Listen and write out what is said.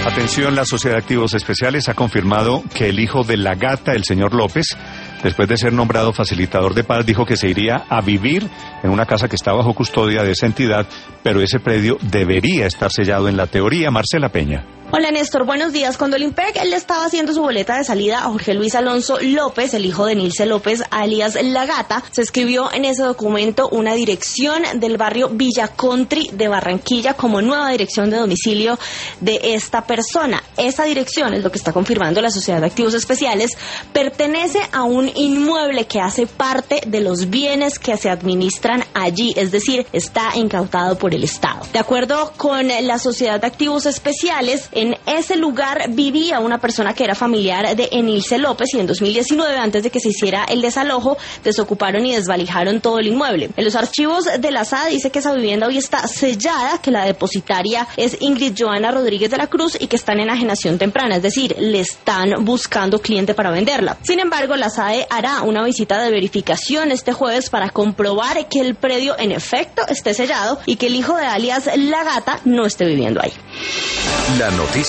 Atención, la Sociedad de Activos Especiales ha confirmado que el hijo de la gata, el señor López, después de ser nombrado facilitador de paz, dijo que se iría a vivir en una casa que está bajo custodia de esa entidad, pero ese predio debería estar sellado en la teoría. Marcela Peña. Hola Néstor, buenos días. Cuando el IMPEC le estaba haciendo su boleta de salida a Jorge Luis Alonso López, el hijo de Nilce López, alias La Gata, se escribió en ese documento una dirección del barrio Villa Country de Barranquilla como nueva dirección de domicilio de esta persona. Esa dirección, es lo que está confirmando la Sociedad de Activos Especiales, pertenece a un inmueble que hace parte de los bienes que se administran allí, es decir, está incautado por el Estado. De acuerdo con la Sociedad de Activos Especiales, en ese lugar vivía una persona que era familiar de Nilce López y en 2019, antes de que se hiciera el desalojo, desocuparon y desvalijaron todo el inmueble. En los archivos de la SAD dice que esa vivienda hoy está sellada, que la depositaria es Ingrid Joana Rodríguez de la Cruz y que está en enajenación temprana, es decir, le están buscando cliente para venderla. Sin embargo, la SADE hará una visita de verificación este jueves para comprobar que el predio en efecto esté sellado y que el hijo de alias La Gata no esté viviendo ahí. La noticia.